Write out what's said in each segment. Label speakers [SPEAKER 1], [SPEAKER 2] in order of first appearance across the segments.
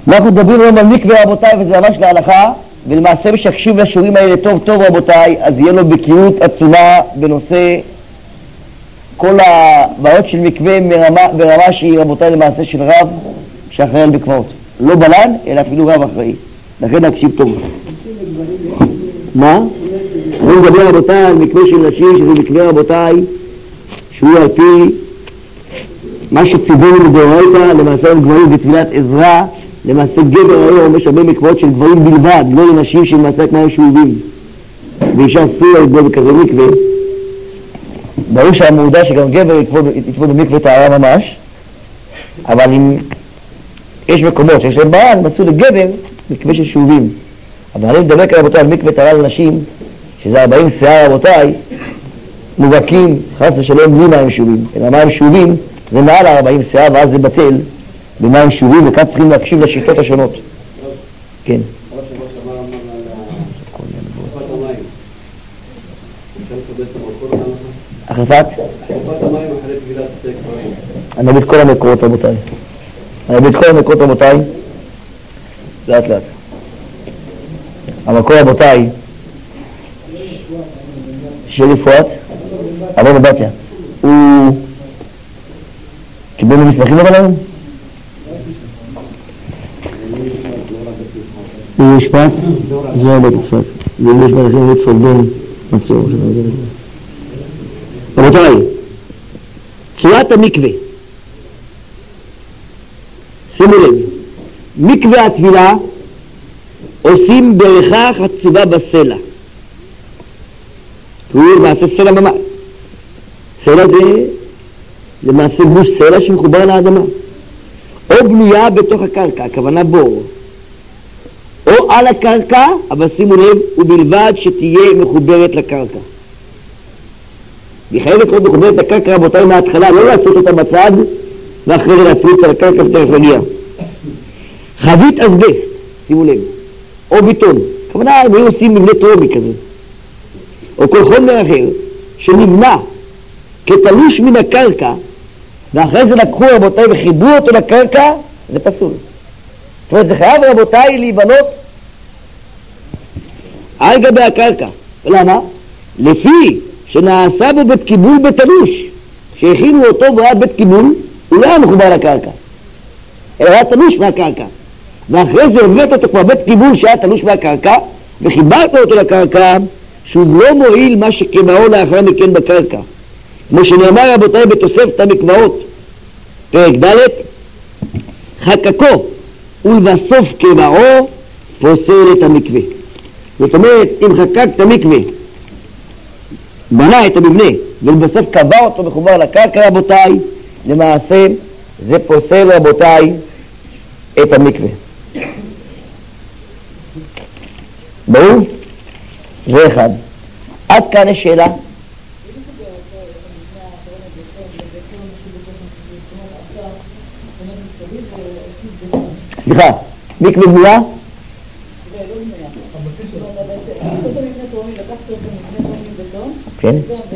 [SPEAKER 1] אנחנו מדברים היום על מקווה רבותיי, וזה ממש להלכה, ולמעשה מי שיקשיב לשיעורים האלה טוב טוב רבותיי, אז יהיה לו בקיאות עצומה בנושא כל הבעיות של מקווה ברמה שהיא רבותיי למעשה של רב שאחראי על מקוואות, לא בלן אלא אפילו רב אחראי, לכן נקשיב טוב. מה? אני מדבר רבותיי על מקווה של נשים, שזה מקווה רבותיי שהוא על פי מה שציוונו מדאורייתא, למעשה הם גברים בתפילת עזרא. למעשה גבר היום יש הרבה מקוואות של גברים בלבד, לא לנשים שלמעשה כמו הם שאובים, ואישה אסור להתבוא בכזה מקווה. ברור שהמעודה שגם גבר יתבוא במקווה טהרה ממש, אבל אם יש מקומות שיש להם בעל, מסו לגבר מקווה של שאובים. אבל אני מדבר כאן רבותיי על מקווה טהרה לנשים, שזה 40 שיער רבותיי, מובהקים חס ושלום בלי מים שאובים, אלא מים שאובים זה מעל 40 שיער ואז זה בטל במים שאובים, וכאן צריכים להקשיב לשיטות השונות. כן. החלפת? אני אביא את כל המקורות רבותיי. לאט לאט. המקור רבותיי של יפואת, עבור בבתיה. הוא קיבל מסמכים אבל היום? הוא משפט? זה הבית יצחק. ואם יש מלכים את סולדון מצור. רבותיי, צורת המקווה. שימו לב, מקווה הטבילה עושים בריכה חצובה בסלע. הוא למעשה סלע ממש. סלע זה למעשה גוש סלע שמחובר לאדמה. או בנויה בתוך הקרקע, הכוונה בור. או על הקרקע, אבל שימו לב, ובלבד שתהיה מחוברת לקרקע. היא חייבת להיות מחוברת לקרקע רבותיי מההתחלה, לא לעשות אותה בצד, ואחרי זה להצמיד אותה לקרקע ותכף נגיע. חבית אסבסט, שימו לב, או ביטון, הכוונה הם היו עושים מבנה טרומי כזה, או כל חומר אחר שנבנה כתלוש מן הקרקע, ואחרי זה לקחו רבותיי וחיברו אותו לקרקע, זה פסול. זאת אומרת, זה חייב רבותיי להיבנות על גבי הקרקע. למה? לפי שנעשה בו בית קיבול בתלוש, שהכינו אותו והיה בית קיבול, הוא לא היה מחובר לקרקע, אלא היה תלוש מהקרקע. ואחרי זה הבאת אותו כבר בית קיבול שהיה תלוש מהקרקע, וחיברת אותו לקרקע, שהוא לא מועיל מה שקבעו לאחר מכן בקרקע. כמו שנאמר רבותיי בתוספת המקוואות, פרק ד', חקקו ולבסוף קבעו פוסל את המקווה. זאת אומרת, אם חקק את המקווה, בנה את המבנה, ולבסוף קבע אותו מחובר לקרקע רבותיי, למעשה זה פוסל רבותיי את המקווה. ברור? זה אחד. עד כאן יש שאלה? סליחה, מקווה בנויה? כן.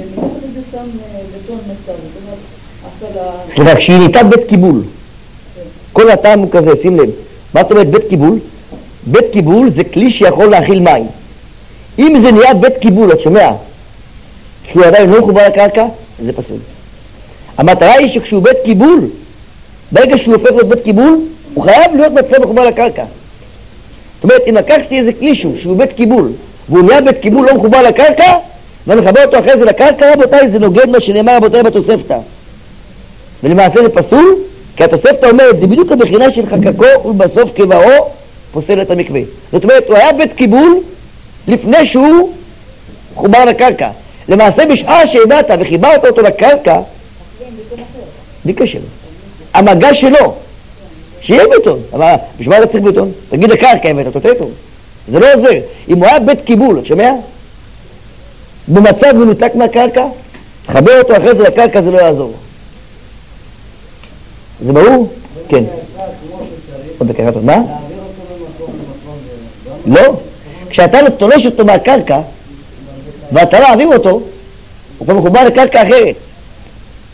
[SPEAKER 1] סליחה, כשהיא ניתה בית קיבול, כל הטעם הוא כזה, שים לב. מה זאת אומרת בית קיבול? בית קיבול זה כלי שיכול להכיל מים. אם זה נהיה בית קיבול, את שומע? כשהוא עדיין לא מחובר לקרקע, זה פסול. המטרה היא שכשהוא בית קיבול, ברגע שהוא הופך להיות בית קיבול, הוא חייב להיות מצב מחובר לקרקע. זאת אומרת, אם לקחתי איזה כלי שהוא בית קיבול, והוא נהיה בית קיבול לא מחובר לקרקע, ואני מחבר אותו אחרי זה לקרקע רבותיי, זה נוגד מה שנאמר רבותיי בתוספתא. ולמעשה זה פסול, כי התוספתא אומרת, זה בדיוק הבחינה של חקקו ובסוף קבעו פוסל את המקווה. זאת אומרת, הוא היה בית קיבול לפני שהוא חובר לקרקע. למעשה בשעה שהבאת וחיברת אותו לקרקע, בלי קשר. המגע שלו, שיהיה בטון. אבל בשביל מה צריך בטון? תגיד לקרקע הבאת, תוצא טוב. זה לא עוזר. אם הוא היה בית קיבול, את שומע? במצב מנותק מהקרקע, חבר אותו אחרי זה לקרקע, זה לא יעזור. זה ברור? כן. עוד דקה, מה? לא. כשאתה תולש אותו מהקרקע, ואתה לא מעביר אותו, הוא כבר מחובר לקרקע אחרת.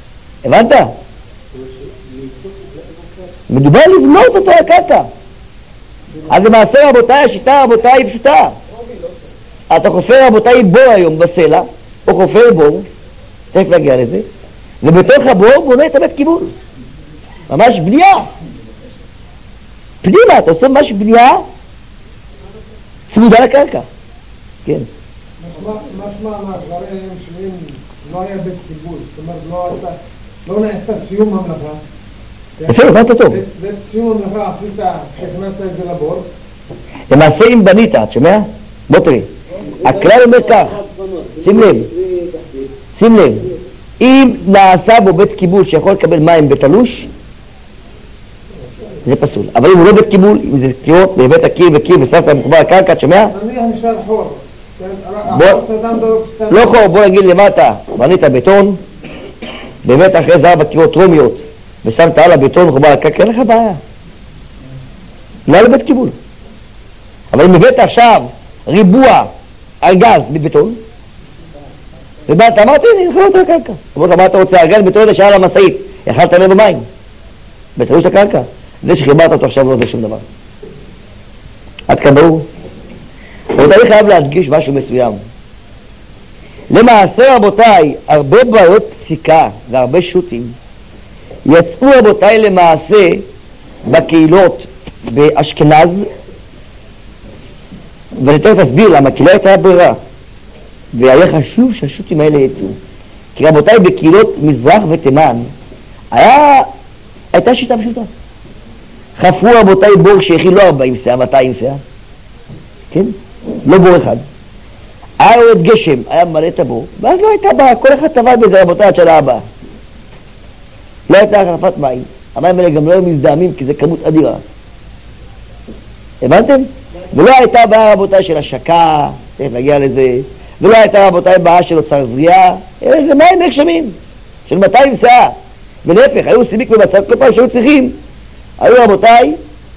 [SPEAKER 1] הבנת? מדובר לבנות אותו לקרקע. אז למעשה רבותיי, השיטה רבותיי היא פשוטה. אתה חופר רבותיי בור היום בסלע, או חופר בור, תכף להגיע לזה, ובתוך הבור בונה את הבית קיבול. ממש בנייה. פנימה, אתה עושה ממש בנייה צמודה לקרקע. כן.
[SPEAKER 2] משמע מהדברים שאם לא היה בית קיבול, זאת אומרת לא נעשתה סיום המלאכה.
[SPEAKER 1] יפה, הבנת טוב.
[SPEAKER 2] בסיום המלאכה עשית, כשהכנסת את זה לבור.
[SPEAKER 1] למעשה אם בנית, את שומע? בוא תראי. הכלל אומר כך, שים לב, אם נעשה בו בית קיבול שיכול לקבל מים בתלוש, זה פסול. אבל אם הוא לא בית קיבול, אם זה קירות בבית הקיר וקיר ושמת מחובר הקרקע, את שומע?
[SPEAKER 2] נניח נשאר חור.
[SPEAKER 1] לא חור, בוא נגיד למטה, בנית בטון, באמת אחרי זה 4 קירות טרומיות, ושמת על הבטון מחובר הקרקע, אין לך בעיה. לא לבית קיבול. אבל אם הבאת עכשיו ריבוע ארגז מבטון, ובאת, אמרתי, הנה, נכנס אותו לקרקע. אמרת, מה אתה רוצה? ארגז בטון לשעה למסעית, יכלת לב במים. בתלוש הקרקע. זה שחיברת אותו עכשיו לא זה שום דבר. עד כאן ברור. רבותיי, אני חייב להדגיש משהו מסוים. למעשה, רבותיי, הרבה בעיות פסיקה והרבה שוטים יצאו רבותיי למעשה בקהילות באשכנז, ואני תכף אסביר למה, כי לא הייתה ברירה. והיה חשוב שהשוטים האלה יצאו. כי רבותיי, בקהילות מזרח ותימן הייתה שיטה פשוטה. חפרו רבותיי בור שהכיל לא 40 סאה, 200 סאה. כן? לא בור אחד. היה יורד גשם, היה מלא את הבור, ואז לא הייתה בעיה, כל אחד טבע בזה רבותיי עד שנה הבאה. לא הייתה החלפת מים. המים האלה גם לא היו מזדהמים כי זה כמות אדירה. הבנתם? ולא הייתה בעיה רבותיי של השקה, תכף נגיע לזה, ולא הייתה רבותיי בעיה של אוצר זריעה, זה מים מגשמים, של 200 סאה. ולהפך, היו עושים מקווה בצד כל פעם שהיו צריכים. היו רבותיי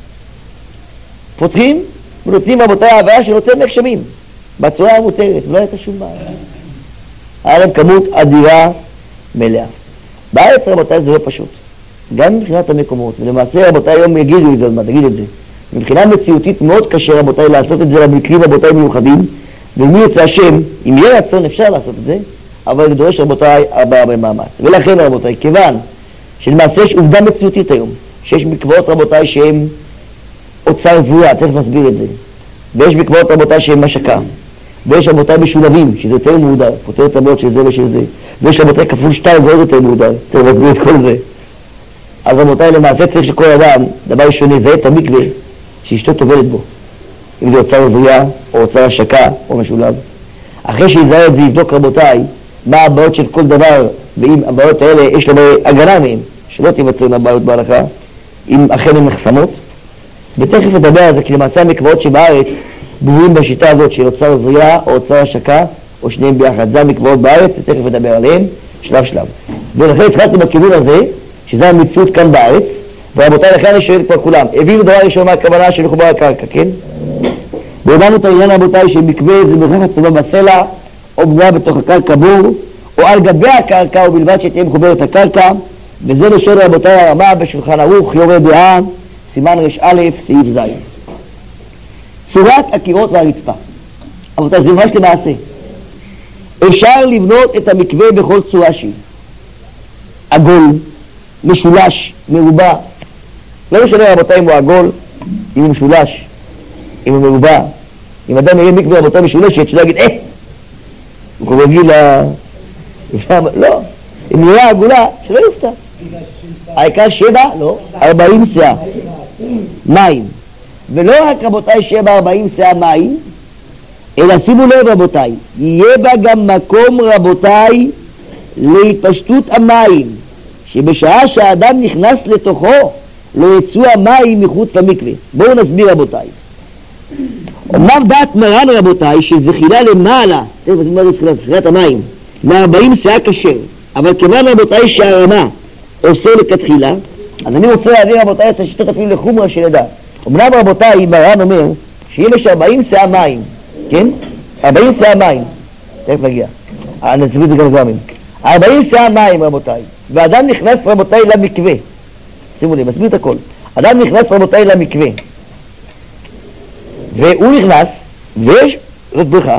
[SPEAKER 1] פותחים ונותנים רבותיי העברה שנוצר מגשמים בצורה המותרת, לא הייתה שום בעיה. היה להם כמות אדירה מלאה. בארץ רבותיי זה לא פשוט, גם מבחינת המקומות, ולמעשה רבותיי היום יגידו את זה, תגיד את זה. מבחינה מציאותית מאוד קשה רבותיי לעשות את זה למקרים רבותיי מיוחדים, ומי יצא השם, אם יהיה רצון אפשר לעשות את זה, אבל זה דורש רבותיי הרבה מאמץ. ולכן רבותיי, כיוון שלמעשה יש עובדה מציאותית היום, שיש מקוואות רבותיי שהם אוצר זריעה, תכף נסביר את זה, ויש מקוואות רבותיי שהם משקה, ויש רבותיי משולבים, שזה יותר מהודר, פותר את הבעיות של זה ושל זה, ויש רבותיי כפול 2 ועוד יותר מהודר, תכף נסביר את כל זה. אז רבותיי, למעשה צריך שכל אדם, דבר ראשון, יזהה את המקווה שאשתו טובלת בו, אם זה אוצר זריעה או אוצר השקה או משולב. אחרי שיזהה את זה, יבדוק רבותיי מה הבעיות של כל דבר, ואם הבעיות האלה יש לו הגנה מהם, שלא תיווצרנה הבעיות בהלכה, אם אכן הן נחסמות. ותכף נדבר על זה, כי למעשה המקוואות שבארץ ברורים בשיטה הזאת של אוצר זריעה או אוצר השקה, או שניהם ביחד. זה המקוואות בארץ, ותכף נדבר עליהם שלב שלב. ולכן התחלתי בכיוון הזה, שזה המציאות כאן בארץ, ורבותיי, לכן אני שואל כבר כולם, הבינו דבר ראשון מה הכוונה של מחובר הקרקע, כן? והבנו את העניין רבותיי שמקווה זה מרחק הצובה בסלע, או בנויה בתוך הקרקע בור, או על גבי הקרקע, ובלבד שתהיה מחוברת הקרקע, וזה לשון רבותיי הרמה בשולחן ערוך, יורה דעה, סימן ר"א, סעיף ז'. צורת הקירות והרצפה. רבותיי, זה ממש למעשה. אפשר לבנות את המקווה בכל צורה שהיא. עגול, משולש, מרובע. לא משנה רבותיי אם הוא עגול, אם הוא משולש, אם הוא מרובע. אם אדם יהיה מקווה רבותיי משולשת, שלא יגיד, הוא כבר רגיל לא. אם נראה עגולה, שלא יופתע. העיקר 7, לא, 40 סאה מים. ולא רק רבותיי 40 סאה מים, אלא שימו לב רבותיי, יהיה בה גם מקום רבותיי להתפשטות המים, שבשעה שהאדם נכנס לתוכו לא יצאו המים מחוץ למקווה. בואו נסביר רבותיי. אמנם דעת מרן רבותיי שזחילה למעלה, תכף נסביר על זחילת המים, מ40 סאה כשר, אבל כיוון רבותיי שהרמה עושה לכתחילה, אז אני רוצה להביא רבותיי את השיטות אפילו לחומרה שנדע. אמנם רבותיי מרן אומר שאם יש 40 סאה מים, כן? 40 סאה מים, תכף נגיע, נסביר את זה גם גרמים, 40 סאה מים רבותיי, ואדם נכנס רבותיי למקווה, שימו לי, מסביר את הכל, אדם נכנס רבותיי למקווה, והוא נכנס, ויש זאת בריכה,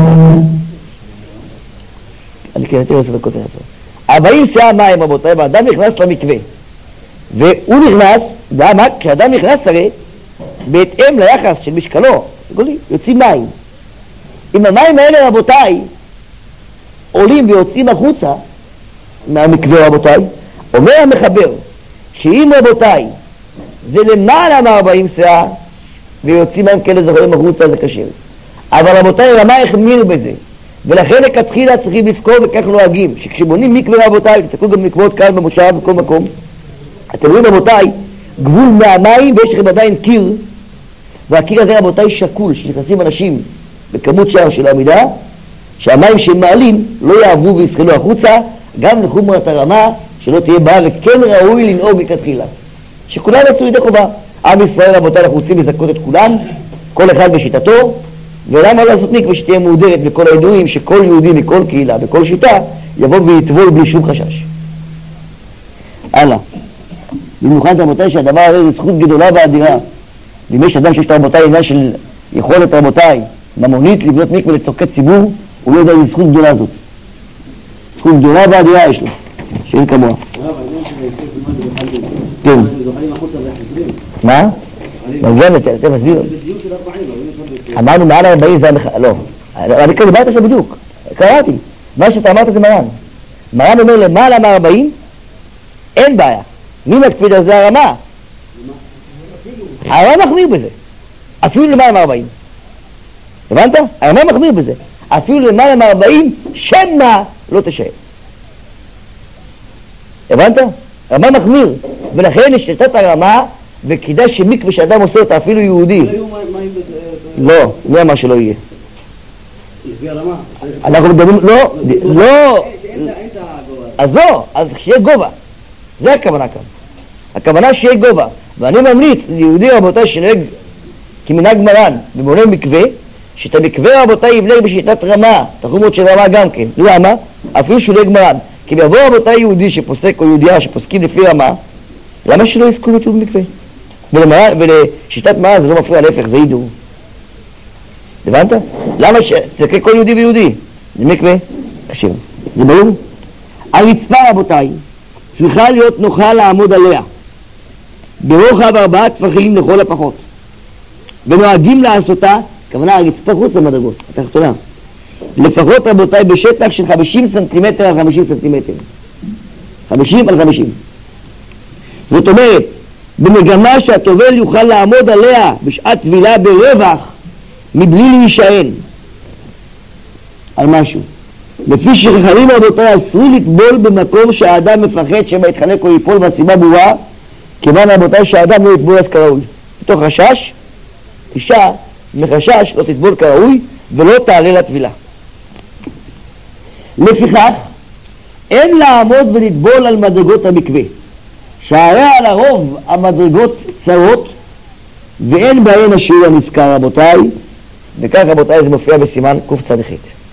[SPEAKER 1] אני כן אתן 10 דקות לעצור. 40 שעה מים רבותיי, והאדם נכנס למקווה, והוא נכנס, למה? כשאדם נכנס הרי, בהתאם ליחס של משקלו, יוצאים מים. אם המים האלה רבותיי, עולים ויוצאים החוצה, מהמקווה רבותיי, אומר המחבר, שאם רבותיי, זה למעלה מ-40 שעה, ויוצאים מים כאלה זכורים החוצה, זה קשה. אבל רבותיי, רמה החמיר בזה, ולכן לכתחילה צריכים לפקור וכך נוהגים, שכשבונים מקווה רבותיי, תסתכלו גם מקוואות כאן במושב בכל מקום, אתם רואים רבותיי, גבול מהמים ויש לכם עדיין קיר, והקיר הזה רבותיי שקול, שנכנסים אנשים בכמות שער של עמידה, שהמים שהם מעלים לא יעברו ויסחלו החוצה, גם לחומרת הרמה, שלא תהיה בעיה, וכן ראוי לנהוג לכתחילה. שכולם יצאו ידי חובה. עם ישראל רבותיי, אנחנו רוצים לזכות את כולם, כל אחד בשיטתו, ולמה לא לעשות מקווה שתהיה מעודרת בכל הידועים, שכל יהודי מכל קהילה, בכל שיטה, יבוא ויטבול בלי שום חשש. הלאה. במיוחד רבותיי שהדבר הזה זה זכות גדולה ואדירה. ואם יש אדם שיש רבותיי עניין של יכולת רבותיי ממונית לבנות מקווה לצורכי ציבור, הוא לא יודע איזה זכות גדולה זאת. זכות גדולה ואדירה יש לו, שאין כמוה. כן. מה? מרגמת, אתם מסביר. אמרנו מעל 40 זה המחאה, לא. אני כאן דיברתי עכשיו בדיוק, קראתי. מה שאתה אמרת זה מרן. מרן אומר למעלה מ-40, אין בעיה. מי מקפיד על זה? הרמה. הרמה מחמיר בזה. אפילו למעלה מ-40. הבנת? הרמה מחמיר בזה. אפילו למעלה מ-40, שמא לא תשאר. הבנת? הרמה מחמיר. ולכן יש לתת הרמה, וכדאי שמקווה שאדם עושה אותה, אפילו יהודי. לא, מי אמר שלא יהיה?
[SPEAKER 3] לפי הרמה?
[SPEAKER 1] אנחנו מדברים, לא. אז לא, אז שיהיה גובה. זה הכוונה כאן. הכוונה שיהיה גובה. ואני ממליץ ליהודי רבותיי שנהג כמנהג מרן ובונה מקווה, שאת המקווה רבותיי יבנה בשיטת רמה, תחומות של רמה גם כן. למה? אפילו שהוא נהג מרן. כי יבוא רבותיי יהודי שפוסק או יהודייה שפוסקים לפי רמה, למה שלא יזכו לטוב מקווה? ולשיטת מרן זה לא מפריע, להפך, זה ידעו. הבנת? למה שתזכה כל יהודי ויהודי? זה מקווה? קשיר. זה ברור? הרצפה רבותיי צריכה להיות נוחה לעמוד עליה ברוחב 4 טפחים לכל הפחות, ונוהגים לעשותה, כוונה הרצפה חוץ למדרגות התחתונה, לפחות רבותיי בשטח של 50 סנטימטר על 50 סנטימטר, 50 על 50. זאת אומרת, במגמה שהטובל יוכל לעמוד עליה בשעת טבילה ברווח מבלי להישען על משהו. לפי שחכמים רבותיי אסור לטבול במקום שהאדם מפחד שמא יתחנק או ייפול, והסיבה ברורה, כיוון רבותיי שהאדם לא יטבול אז כראוי. מתוך חשש, אישה מחשש לא תטבול כראוי ולא תעלה לטבילה. לפיכך אין לעמוד ולטבול על מדרגות המקווה, שהרי על הרוב המדרגות צרות ואין בהן השיעור הנזכר רבותיי, וכך רבותיי זה מופיע בסימן קצ"ח.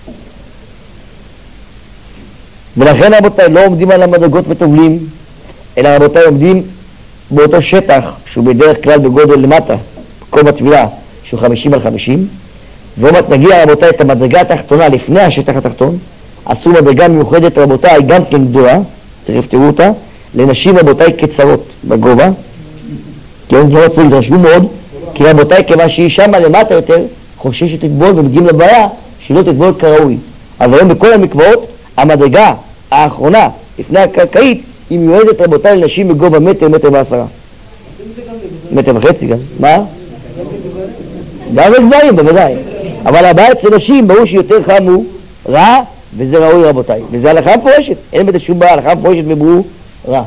[SPEAKER 1] ולכן רבותיי לא עומדים על המדרגות וטובלים, אלא רבותיי עומדים באותו שטח שהוא בדרך כלל בגודל למטה, מקום הטבילה שהוא 50 על 50, ועומת נגיע רבותיי את המדרגה התחתונה לפני השטח התחתון, עשו מדרגה מיוחדת רבותיי גם כן גדולה, תכף תראו אותה, לנשים רבותיי קצרות בגובה, כי הם לא רוצים להתרשמו מאוד, כי רבותיי כיוון שהיא שמה למטה יותר, חוששת לטבול ומגיעים לבעיה שלא תטבול כראוי. אבל היום בכל המקוואות המדרגה האחרונה לפני הקרקעית היא מיועדת רבותיי לנשים בגובה מטר, מטר ועשרה, מטר וחצי גם. מה? גם לגברים בוודאי, אבל הבעיה אצל נשים ברור שיותר חם הוא רע, וזה ראוי רבותיי, וזה הלכה מפורשת, אין בזה שום בעיה, הלכה מפורשת וברור רע.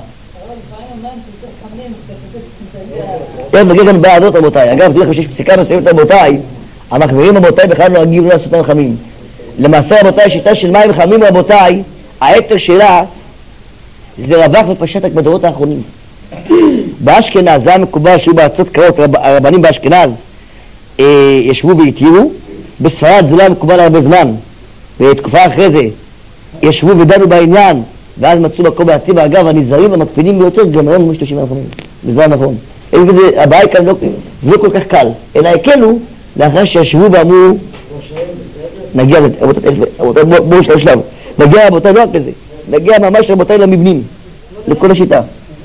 [SPEAKER 1] תכף נגיד גם בעדות רבותיי. אגב, תראו לכם שיש פסיקה נוספת רבותיי, המחמירים רבותיי בכלל נוהגים לא לעשות מים חמים. למעשה רבותיי, שיטה של מים חמים רבותיי, היתר שלה זה רווח ופשט רק בדורות האחרונים. באשכנז, זה המקובל שהוא בארצות קרות, הרבנים באשכנז ישבו והתירו, בספרד זה לא המקובל הרבה זמן, בתקופה אחרי זה ישבו ודנו בעניין, ואז מצאו מקום להציב. אגב, הנזהרים המקפידים ביותר גם היום משתמשים מים חמים, וזה נכון. הבעיה כאן לא כל כך קל, אלא הקלו לאחר שישבו ואמרו, נגיע, רבותיי, בואו שלב, נגיע רבותיי לא רק לזה, נגיע ממש רבותיי למבנים, לכל השיטה.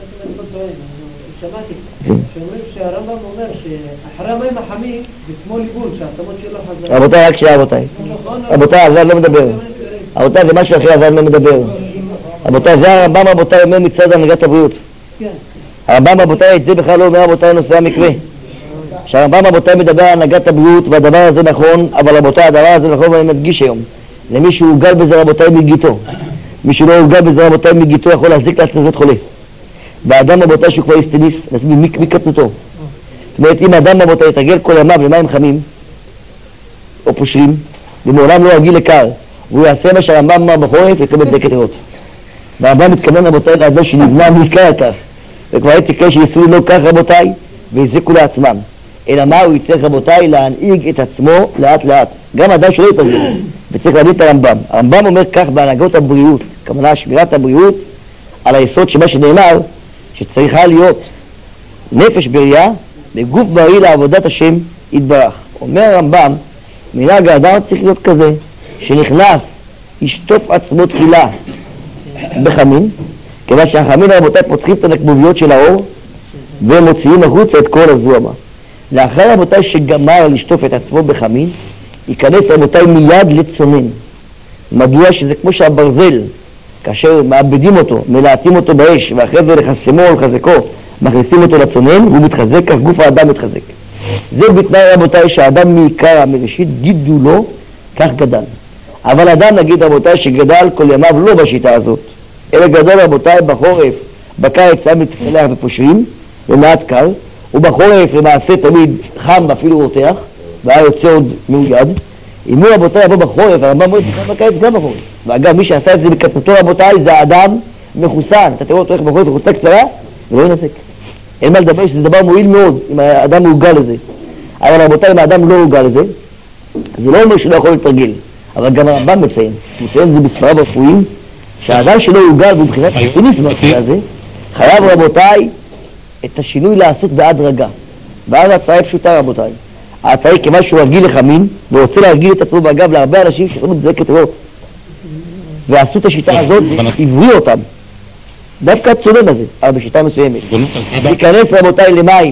[SPEAKER 3] שמעתי, שאומרים שהרמב"ם אומר שאחרי המים החמים, בשמאל ליבול, שהעצמות שלו חזרה.
[SPEAKER 1] רבותיי, רק שעה רבותיי, הזן לא מדבר. רבותיי, זה משהו אחר, הזן לא מדבר. רבותיי, זה הרמב"ם רבותיי אומר מצד הנהגת הבריאות. הרמב"ם רבותיי, את זה בכלל לא אומר רבותיי נושא המקווה. שהרמב"ם רבותיי מדבר על הנהגת הבריאות, והדבר הזה נכון, אבל רבותיי, הדבר הזה נכון ואני מדגיש היום. למי שהוא הורגל בזה רבותיי מגיתו. מי שלא הורגל בזה רבותיי מגיתו יכול להחזיק לעצמו להיות חולה. והאדם רבותיי שהוא כבר הסטניס, מקטנותו. זאת אומרת, אם האדם רבותיי יתרגל כל ימיו למים חמים, או פושרים, ומעולם לא רגיל לקר, והוא יעשה מה שהרמב"ם אמר בחורף, יקבל דלקת ריאות. והרמב"ם מתכוון רבותיי לאדם שנבנה מקר כך, וכבר הייתי כאלה שיסרו לו כך רבותיי, והזיקו לעצמם. אלא מה הוא יצטרך רבותיי להנהיג את עצמו לאט לאט. גם האדם שלא יתרגל, וצריך להבין את הרמב"ם. הרמב"ם אומר כך בהנהגות הבריאות, כמובן שמירת הבריאות, על היסוד שמה שנאמר, שצריכה להיות נפש בריאה וגוף בריא לעבודת השם יתברך. אומר הרמב"ם, מנהג האדם צריך להיות כזה, שנכנס, ישטוף עצמו תחילה בחמין, כיוון שהחמין רבותיי פותחים את הנקבוביות של האור ומוציאים החוצה את כל הזוהמה. לאחר רבותיי שגמר לשטוף את עצמו בחמין, ייכנס רבותיי מיד לצונן. מדוע? שזה כמו שהברזל, כאשר מאבדים אותו, מלהטים אותו באש, ואחרי זה לחסמו או לחזקו, מכניסים אותו לצונן, הוא מתחזק, כך גוף האדם מתחזק. זה בתנאי רבותיי שהאדם מעיקר מראשית גידולו, כך גדל. אבל אדם נגיד רבותיי שגדל כל ימיו לא בשיטה הזאת, אלא גדל רבותיי בחורף, בקיץ היה מתפלח ופושרים, ומעט קר, ובחורף למעשה תמיד חם אפילו רותח, והיה יוצא עוד מיד. אם הוא רבותיי יבוא בחורף, הרמב"ם אומר שחם בקיץ גם בחורף. ואגב, מי שעשה את זה בקטנותו רבותיי זה האדם מחוסן. אתה תראו אותו איך בחורף בחוצה קצרה, ולא ינזק. אין מה לדבר שזה דבר מועיל מאוד אם האדם מעוגל לזה. אבל רבותיי, אם האדם לא מעוגל לזה, זה לא אומר שלא יכול להתרגל. אבל גם הרמב"ם מציין זה בספריו הרפואיים, שהאדם שלא מעוגל ובחינת הספיניס במקרה הזה, חייב רבותיי את השינוי לעשות בהדרגה. ואז ההצעה פשוטה רבותיי. ההצעה היא כיוון שהוא רגיל לחמין, ורוצה להרגיל את עצמו באגב להרבה אנשים שיכולים לדלקת ריאות. ועשו את השיטה הזאת, עברי אותם. דווקא הצונן הזה, אבל בשיטה מסוימת. להיכנס רבותיי למים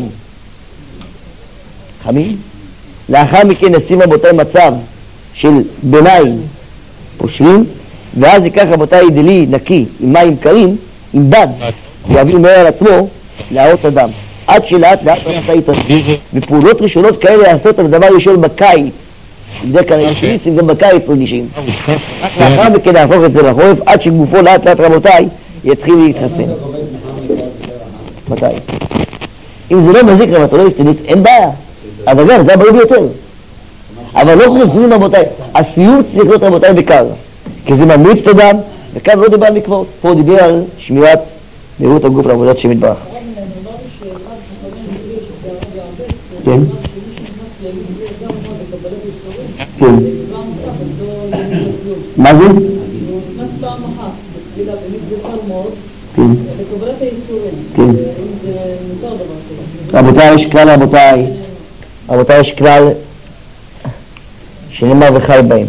[SPEAKER 1] חמים, לאחר מכן נשים רבותיי מצב של ביניים פושרים, ואז ייקח רבותיי דלי נקי עם מים קרים, עם בד, ויעביר מהר על עצמו להראות אדם. עד שלאט לאט רבותיי יתרגיל. ופעולות ראשונות כאלה לעשות על דבר ראשון בקיץ. בדרך כלל הישיסים גם בקיץ רגישים. לאחר מכן להפוך את זה לחורף, עד שגופו לאט לאט רבותיי יתחיל להתחסן. מתי? אם זה לא מזיק רבותיי, לא יסתניס, אין בעיה. אבל גם זה הבא ביותר. אבל לא חוזרים רבותיי. הסיום צריך להיות רבותיי בקר. כי זה ממליץ את אדם, וכאן לא דיבר על מקוואות. פה הוא דיבר על שמירת מהירות הגוף לעבודת שם יתברך. כן? כן. מה זה? כן. כן. רבותיי, יש כלל רבותיי, יש כלל שנאמר וחי בהם.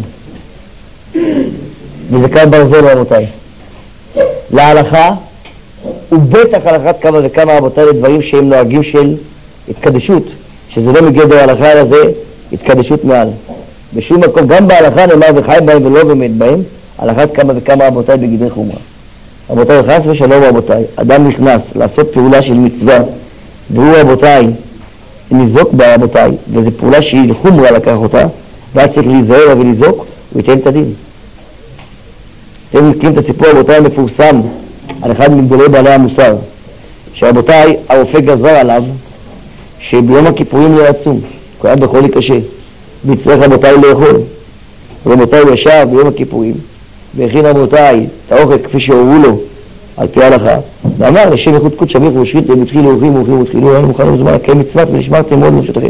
[SPEAKER 1] וזה כלל ברזל רבותיי. להלכה, ובטח הלכת כמה וכמה רבותיי לדברים שהם נוהגים של התקדשות, שזה לא מגדר ההלכה אלא זה התקדשות מעל. בשום מקום, גם בהלכה נאמר וחי בהם ולא ומת בהם, הלכת כמה וכמה רבותיי בגדרי חומרה. רבותיי, חס ושלום רבותיי, אדם נכנס לעשות פעולה של מצווה, והוא רבותיי ניזוק בה רבותיי, וזו פעולה שהיא חומרה לקח אותה, ואז צריך להיזהר ולזוק, הוא ייתן את הדין. אתם מכירים את הסיפור רבותיי המפורסם על אחד מגדולי בעלי המוסר, שרבותיי הרופא גזר עליו שביום הכיפורים לא יצום, הוא היה בחולי קשה, והצטרך רבותיי לאכול. רבותיי הוא ישב ביום הכיפורים והכין רבותיי את האוכל כפי שהורו לו על פי ההלכה, ואמר לשם איכות קודש שביך ושבית והם התחילו היה מוכן לזמן לקיים מצוות ונשמרתם מאוד לנפשותיכם.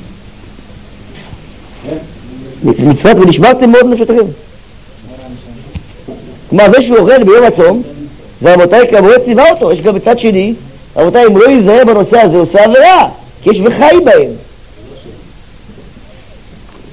[SPEAKER 1] מצוות ונשמרתם מאוד לנפשותיכם. כלומר, זה שהוא אוכל ביום הצום, זה רבותיי כמובן ציווה אותו. יש גם בצד שני, רבותיי, אם לא ייזהר בנושא הזה, עושה עבירה, כי יש וחי בהם.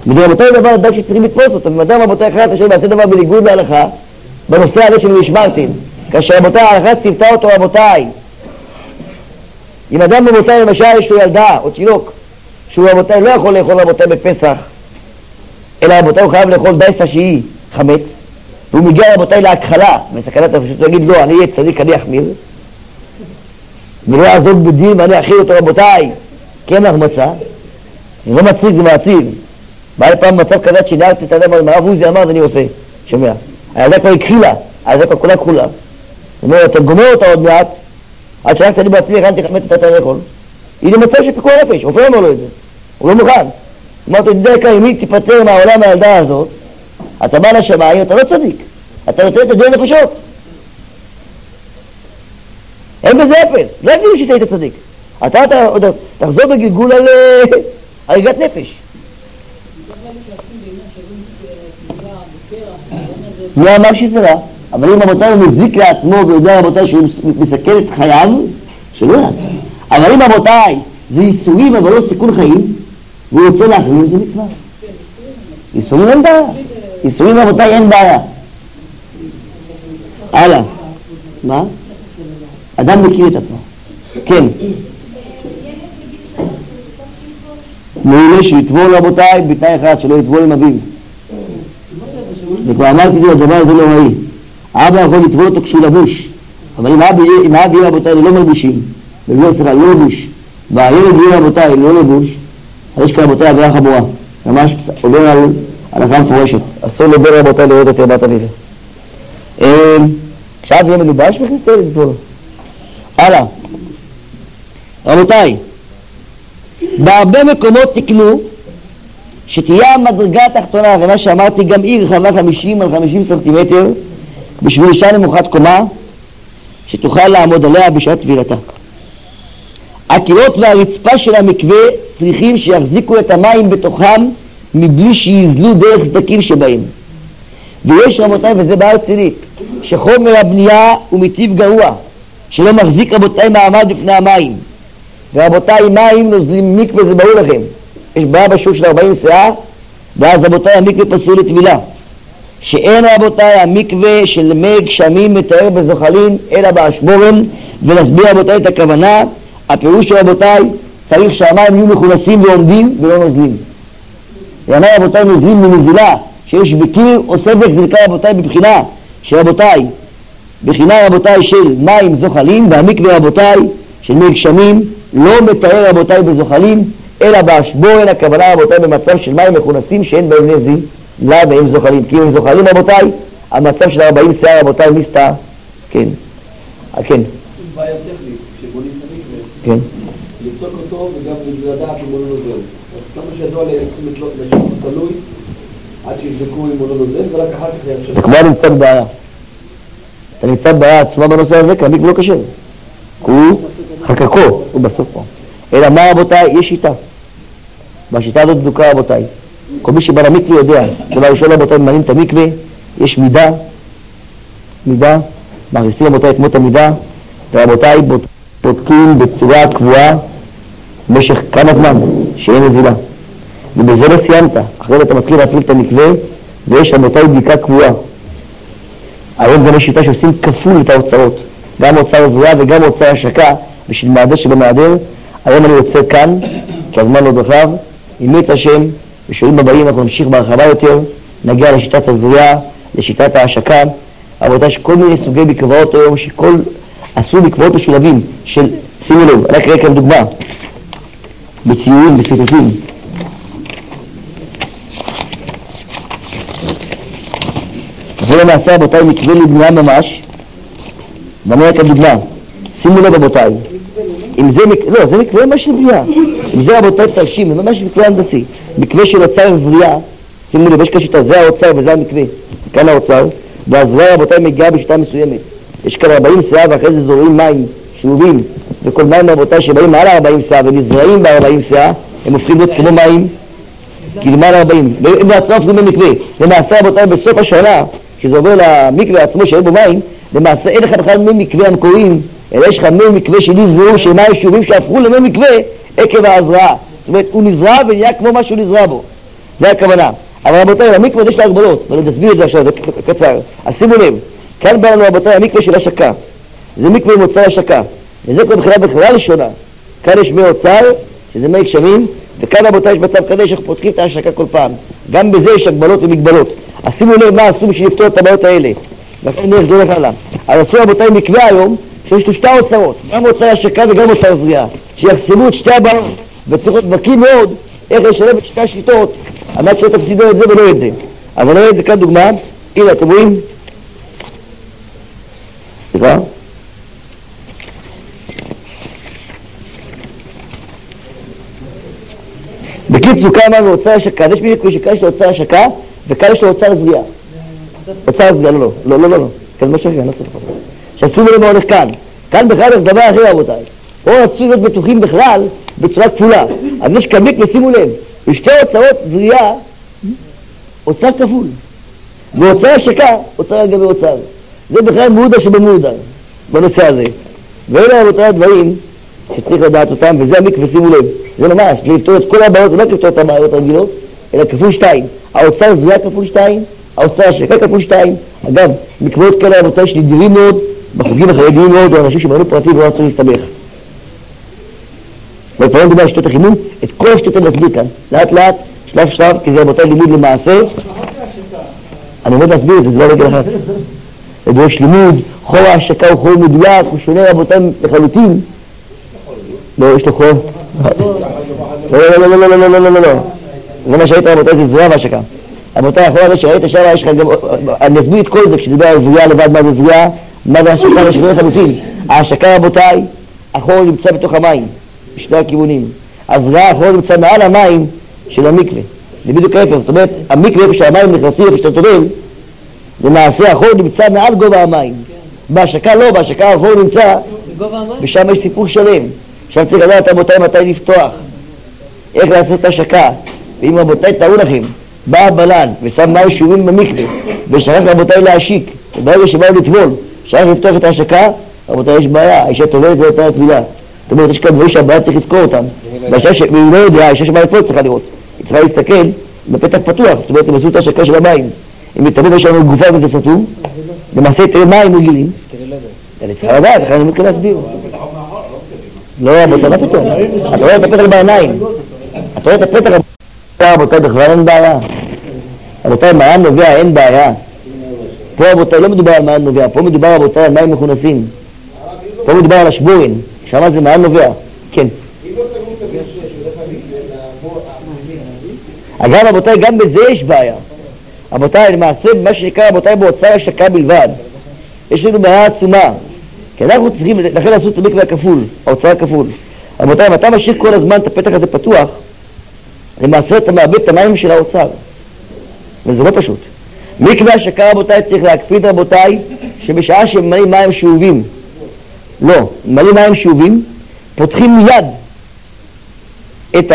[SPEAKER 1] וגם אותו דבר אדם שצריכים לתפוס אותו. אם אדם רבותיי אחד אשר מעשה דבר בניגוד להלכה, בנושא הזה של משמרתין, כאשר רבותיי ההלכה ציוותה אותו רבותיי. אם אדם רבותיי למשל יש לו ילדה או תינוק, שהוא רבותיי לא יכול לאכול רבותיי בפסח, אלא רבותיי הוא חייב לאכול דייסה שהיא חמץ, והוא מגיע רבותיי להכחלה, מסכנת הפשוט להגיד לא, אני אהיה צדיק, אני אחמיר, ולא יעזוב בדין ואני אכיל אותו רבותיי, כן החמצה, זה לא מצחיק, זה מעציב. בא לי פעם מצב כזה שניהלתי את האדם, אבל הרב עוזי אמר, אני עושה, שומע. הילדה כבר הכחילה, הילדה כבר כולה כחולה. זאת אומרת, אתה גומר אותה עוד מעט, עד שהלכת לי בעצמי, הכנתי חמץ את לאכול. היא למצב שפיקוח נפש, רופא אמר לו את זה, הוא לא מוכן. אמרתי, תדע כאן, אם היא תיפטר מהעולם מהילדה הזאת, אתה בא לשמיים, אתה לא צדיק, אתה נותן את הדין נפשות. אין בזה אפס, לא יגידו שהיית צדיק. אתה תחזור בגלגול על הריגת נפש. מי אמר שזה רע? אבל אם רבותיי הוא מזיק לעצמו ויודע רבותיי שהוא מסכן את חייו, שלא יעשה. אבל אם רבותיי זה ייסורים אבל לא סיכון חיים, והוא רוצה להחמיר, זה מצווה. ייסורים אין בעיה. ייסורים רבותיי אין בעיה. הלאה. מה? אדם מכיר את עצמו. כן. מעולה שיטבול רבותיי בתנאי אחד, שלא יטבול עם אביו. וכבר אמרתי זה, הדבר הזה לא ראי. האבא יכול לטבול אותו כשהוא לבוש. אבל אם האבא יהיה רבותיי לא מלבושים, ולא סליחה, לא לבוש, והילד יהיה רבותיי לא לבוש, אז יש כאן רבותיי עבירה חמורה. ממש עובר על הלכה מפורשת. אסור לדבר רבותיי לראות את תרבת אביו. עכשיו יהיה מלובש מכניס את הילד לטבול. הלאה. רבותיי, בהרבה מקומות תקנו שתהיה המדרגה התחתונה, זה מה שאמרתי, גם עיר רחבה 50 על 50 סנטימטר, בשביל אישה נמוכת קומה, שתוכל לעמוד עליה בשעת טבילתה. הקירות והרצפה של המקווה צריכים שיחזיקו את המים בתוכם, מבלי שיזלו דרך סדקים שבהם. ויש רבותיי, וזה בעיה רצינית, שחומר הבנייה הוא מטיב גרוע, שלא מחזיק רבותיי מעמד בפני המים. ורבותיי, מים נוזלים מקווה, זה ברור לכם. יש בעיה בשוק של 40 שעה, ואז רבותיי המקווה פסול לטבילה. שאין רבותיי המקווה של מי גשמים מתאר בזוחלין, אלא באשמורן, ונסביר רבותיי את הכוונה. הפירוש של רבותיי, צריך שהמים יהיו מכונסים ועומדים ולא נוזלים. יאמר רבותיי נוזלים מנזילה, שיש בקיר או סדק, זה נקרא רבותיי בבחינה, שרבותיי, בחינה רבותיי של מים זוחלים, והמקווה רבותיי של מי גשמים, לא מתאר רבותיי בזוחלים, אלא באשבורן, הכוונה רבותיי במצב של מים מכונסים שאין בהם נזי, לה והם זוחלים. כי הם זוחלים רבותיי, המצב של 40 שעה רבותיי מסתר. כן. כן.
[SPEAKER 4] בעיה טכנית, כשבונים את המקווה,
[SPEAKER 1] כן.
[SPEAKER 4] לצוק אותו וגם לדעת אם הוא לא נוזל. אז כמה שידוע לי, צריכים לתלות לשם תלוי, עד שיבדקו אם הוא לא נוזל, ורק אחר כך יאפשר.
[SPEAKER 1] זה כבר נמצא בבעיה. אתה נמצא בבעיה עצמה בנושא הזה, כי המקווה לא קשה. הוא חקקו, הוא בסוף פה. אלא מה רבותיי? יש שיטה. והשיטה הזאת בדוקה רבותיי. כל מי שבא למקווה יודע, דבר ראשון רבותיי ממלאים את המקווה, יש מידה, מכניסים רבותיי את מות המידה, ורבותיי בודקים בצורה קבועה במשך כמה זמן, שאין נזילה. ובזה לא סיימת, אחרי אתה מתחיל להפעיל את המקווה, ויש רבותיי בדיקה קבועה. היום גם יש שיטה שעושים כפול את ההוצאות, גם הוצאה זריעה וגם הוצאה השקה, בשביל מעדר שבמעדר. היום אני יוצא כאן, כי הזמן לא דחב, עם מת השם, בשיעורים הבאים אנחנו נמשיך בהרחבה יותר, נגיע לשיטת הזריעה, לשיטת ההשקה. רבותיי, שכל מיני סוגי מקוואות היום, שכל עשו מקוואות משולבים של, שימו לב, רק רקע דוגמה, בציורים וסיטוטים. זה למעשה רבותיי מקווה לבנייה ממש, ואני רק הדוגמה. שימו לב רבותיי, אם זה לא, זה מקווה ממש לבנייה. אם זה רבותיי תרשים, זה ממש מקווה הנדסי. מקווה של אוצר זריעה, שימו לב, יש כשיטה, זה האוצר וזה המקווה. כאן האוצר, והזריעה רבותיי מגיעה בשיטה מסוימת. יש כאן 40 שעה ואחרי זה זורעים מים, שלובים, וכל מים רבותיי שבאים מעל 40 שעה ונזרעים ב-40 שעה, הם הופכים להיות כמו מים, כאילו מעל 40. הם בעצמם הופכים למקווה. למעשה רבותיי בסוף השנה, כשזה עובר למקווה עצמו שאין בו מים, למעשה אין לך בכלל מי מקווה המקוריים, אלא יש לך מי מקווה שנזרעו, שהם יישובים שהפכו למי מקווה עקב ההזרעה. זאת אומרת, הוא נזרע ונהיה כמו מה שהוא נזרע בו. זה הכוונה. אבל רבותיי, המקווה יש לה הגבלות, ואני תסביר את זה עכשיו, זה קצר. אז שימו לב, כאן בא לנו רבותיי המקווה של השקה. זה מקווה עם אוצר השקה. וזה כבר בכלל ראשונה. כאן יש מי אוצר, שזה מי גשמים, וכאן רבותיי יש מצב כזה שאנחנו פותחים את ההשקה כל פעם. גם בזה יש הגבלות ומגבלות. אז שימו לב מה עשו בשביל לפתור את הבעיות האלה. ואחרי נראה זה הולך הלאה. אז עשו רבותיי מקווה היום, שיש לו שתי אוצרות, גם אוצר השקה וגם אוצר זריעה, שיחסמו את שתי הבעיות, וצריך להיות בקיא מאוד איך לשלב את שתי השיטות, על מנת שלא תפסידו את זה ולא את זה. אז אני רואה את זה כאן דוגמה, הנה אתם רואים? סליחה? בקיצור, כאן אמרנו אוצר השקה, יש מישהו שכאן יש לו אוצר השקה, וכאן יש לו אוצר זריעה. אוצר זריעה, לא, כאן מה שכן, לא צריך. שעשינו למה הולך כאן. כאן בכלל יש דבר אחר רבותיי. או רצו להיות בטוחים בכלל בצורה כפולה. אז יש כאן מקווה, שימו לב, בשתי אוצרות זריעה, אוצר כפול. ואוצר השקה, אוצר על גבי אוצר. זה בכלל מודע שבמודע, בנושא הזה. ואלה רבותיי הדברים שצריך לדעת אותם, וזה המקווה, שימו לב. זה ממש, לפתור את כל הבעיות, זה לא לפתור את הבעיות הרגילות, אלא כפול 2. האוצר זריעה כפול 2, האוצר השקה כפול 2. אגב, מקוואות כאלה רבותיי שנדירים מאוד, בחוגים החרדיים מאוד, או אנשים שמענו פרטים ולא רצו להסתבך. ולפעמים מדבר על שיטות החימום, את כל השיטות אני אסביר כאן, לאט לאט, שלב שלב, כי זה רבותיי לימוד למעשה. אני עומד להסביר את זה, זה לא רגל אחת. לדרוש לימוד, חור ההשקה הוא חור מדויק, הוא שונה רבותיי לחלוטין. לא, יש לו חור. לא. זה מה שהיית רבותיי, זה זריעה והשקה. רבותיי, החור הזה שראית שם, יש לך גם, אני אסביר את כל זה, כשדיבר על זריעה לבד, מה זה זריעה, מה זה השקה, זה שונה לחלוטין. ההשקה רבותיי, החור נמצא בתוך המים, בשני הכיוונים. הזריעה, החור נמצא מעל המים של המקווה. זה בדיוק ההפך, זאת אומרת, המקווה איפה שהמים נכנסים, איפה שאתה טובל, למעשה החור נמצא מעל גובה המים. בהשקה לא, בהשקה החור נמצא, ושם יש סיפור שלם. עכשיו צריך לדעת רבותיי מתי לפתוח, איך לעשות את השקה. ואם רבותיי תראו לכם, בא הבלן ושם מים שורים במקווה, ושכח רבותיי להשיק, וברגע שבאו לטבול, שכח לפתוח את ההשקה, רבותיי יש בעיה, האישה טובלת ואותה הטבילה. זאת אומרת, יש כאן דברים שהבעיה צריך לזכור אותם. והיא לא יודע, האישה שבאה לטבול צריכה לראות. היא צריכה להסתכל בפתח פתוח, זאת אומרת, הם עשו את ההשקה של המים. אם יטבלו ויש לנו גופה וזה סתום, למעשה תראה מים רגילים. אני צריכה לדעת, אחרי אני מתחיל להסביר. לא, רבותיי, מה פתאום? אתה רואה את הפתח בעיניים. אתה רואה את הפתח רבותיי, בכלל אין בעיה. רבותיי, מעיין נובע, אין בעיה. פה רבותיי, לא מדובר על מעיין נובע, פה מדובר רבותיי על מים מכונסים. פה מדובר על השבורן, שמה זה מעיין נובע. כן. אגב רבותיי, גם בזה יש בעיה. רבותיי, למעשה, מה שנקרא רבותיי באוצר השקה בלבד, יש לנו בעיה עצומה. כי אנחנו צריכים, לכן לעשות את המקווה הכפול, האוצר הכפול. רבותיי, אם אתה משאיר כל הזמן את הפתח הזה פתוח, למעשה אתה מאבד את המים של האוצר. וזה לא פשוט. מקווה השקה רבותיי צריך להקפיד רבותיי, שבשעה שממלאים מים שאובים, לא, ממלאים מים שאובים, פותחים מיד את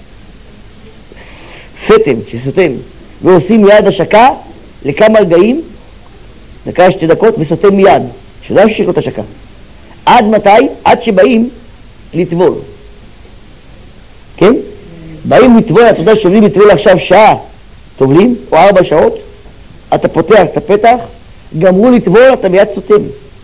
[SPEAKER 1] הסתם שסותם, ועושים מיד השקה לכמה רגעים, דקה 2 דקות, וסותם מיד, שלא ימשיך את השקה. עד מתי? עד שבאים לטבול. כן? באים לטבול, אתה יודע שובלים לטבול עכשיו שעה, טובלים, או 4 שעות, אתה פותח את הפתח, גמרו לטבול, אתה מיד סותם.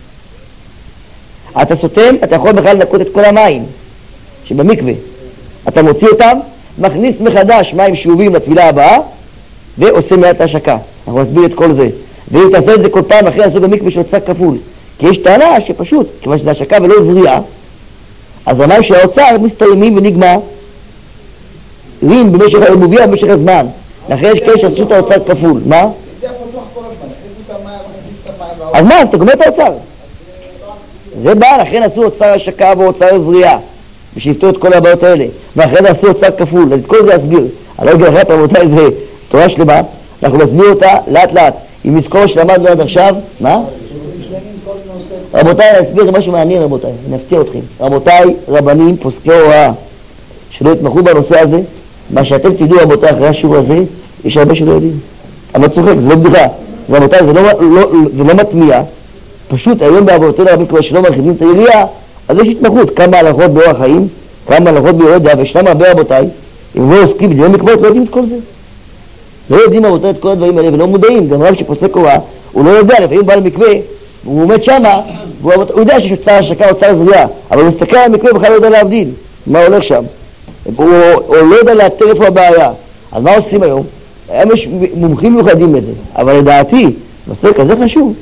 [SPEAKER 1] אתה סותם, אתה יכול בכלל לנקות את כל המים שבמקווה. אתה מוציא אותם, מכניס מחדש מים שאובים לטבילה הבאה, ועושה מיד את ההשקה. אנחנו נסביר את כל זה. ואם תעשה את זה כל פעם אחרי לעשות במקווה של אוצר כפול, כי יש טענה שפשוט, כיוון שזה השקה ולא זריעה, אז המים של האוצר מסתיימים ונגמר. רים מוביע במשך הזמן. לכן יש כאלה שעשו את האוצר כפול. מה? אז מה? אתה גומר את האוצר. זה בא, לכן עשו אוצר השקה ואוצר זריעה, ושיפתו את כל הבעיות האלה. ואחרי זה עשו אוצר כפול. אז את כל זה אסביר. אני לא אגיד אחרת רבותיי, זה תורה שלמה. אנחנו נסביר אותה לאט לאט. אם נזכור שלמדנו עד עכשיו, מה? רבותיי, אני אסביר משהו מעניין רבותיי, אני אפתיע אתכם. רבותיי, רבנים, פוסקי הוראה, שלא יתמכו בנושא הזה, מה שאתם תדעו רבותיי אחרי השיעור הזה, יש הרבה שלא יודעים. אני לא צוחק, זה לא בדיחה. רבותיי, זה לא מטמיע. פשוט היום בעבודתנו רבים כבר שלא מרחיבים את היריעה, אז יש התמחות, כמה הלכות באורח חיים, כמה הלכות ביורדיה, וישנם הרבה רבותיי, אם לא עוסקים בדיני מקוואות, לא יודעים את כל זה. לא יודעים רבותיי את כל הדברים האלה ולא מודעים. גם רב שפוסק הוראה, הוא לא יודע, לפעמים בא למקווה, והוא עומד שמה, הוא יודע שיש צער השקה או צער זריעה, אבל הוא מסתכל על המקווה ובכלל לא יודע להבדיל מה הולך שם. הוא לא יודע לאתר איפה הבעיה. אז מה עושים היום? היום יש מומחים מיוחדים לזה, אבל לדעתי, נושא כזה חשוב.